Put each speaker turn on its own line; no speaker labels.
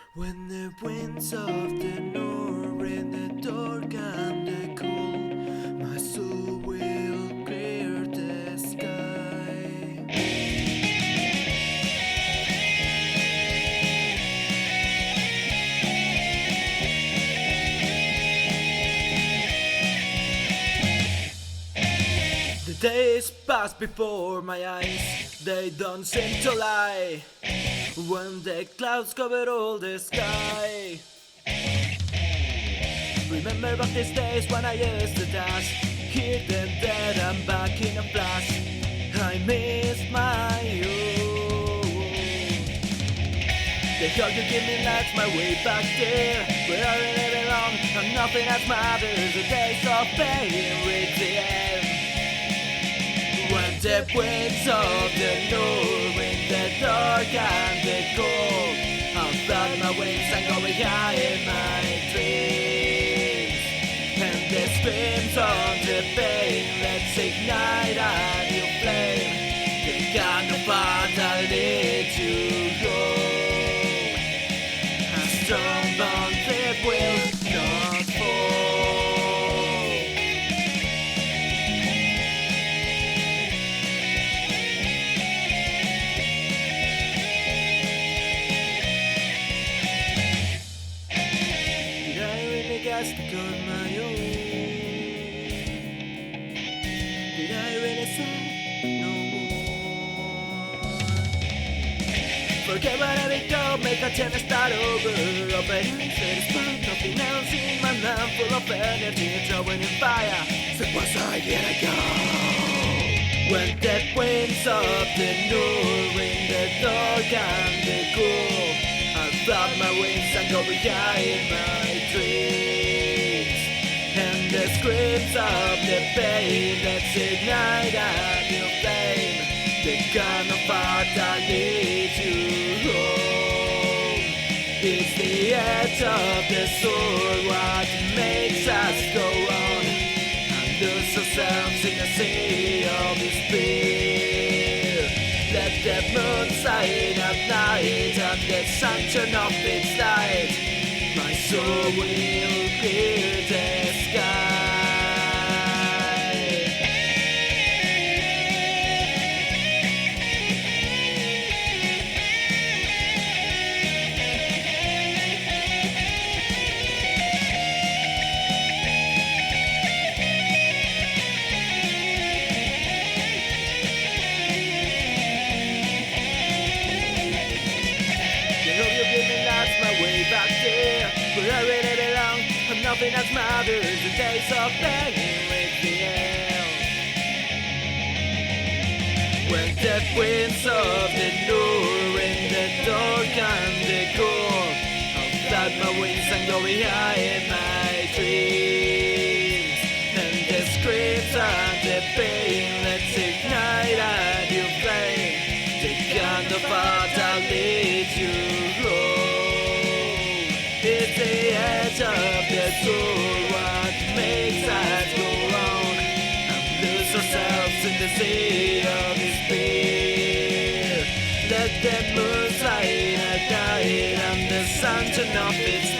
When the winds of the north in the dark and the cold, my soul will clear the sky. The days pass before my eyes, they don't seem to lie. When the clouds cover all the sky, remember back these days when I used to dance, hear them dead and back in a flash. I miss my youth. The hug you give me lights my way back there, where I really belong and nothing else matters. The days of pain reach the end. When the winds of the north in the dark and the cold, I'll flood my wings and go high in my dreams. And the screams of the pain, let's ignite a new flame. The kind of path that leads you home. A strong bond that will not fall. Just on my own. Did I really say no more? Forget what I become, make a chance to start over. Open inside spark, nothing else in my mind, full of energy, throwing in fire. So what's I gonna go? When the winds of the north in the dark and the cool, I'll flap my wings and go high in my dreams. And the screams of the pain, let's ignite a new flame. The kind of heart that leads you home. It's the edge of the sword what makes us go on and lose ourselves in a sea of despair. Let the moon shine at night and the sun turn off its light. My soul will clear the sky. The love you give me lights my way back there, where I really belong, and nothing else matters. The days of pain with the end. When the winds of the north in the dark and the cold, I'll flap my wings and go high in my dreams. And the screams and the pain, let's ignite a new flame. The kind of heart that leads you home. It's the edge of the soul what makes us go on and lose ourselves in the sea of despair. Let the moon shine at night and the sun turn off its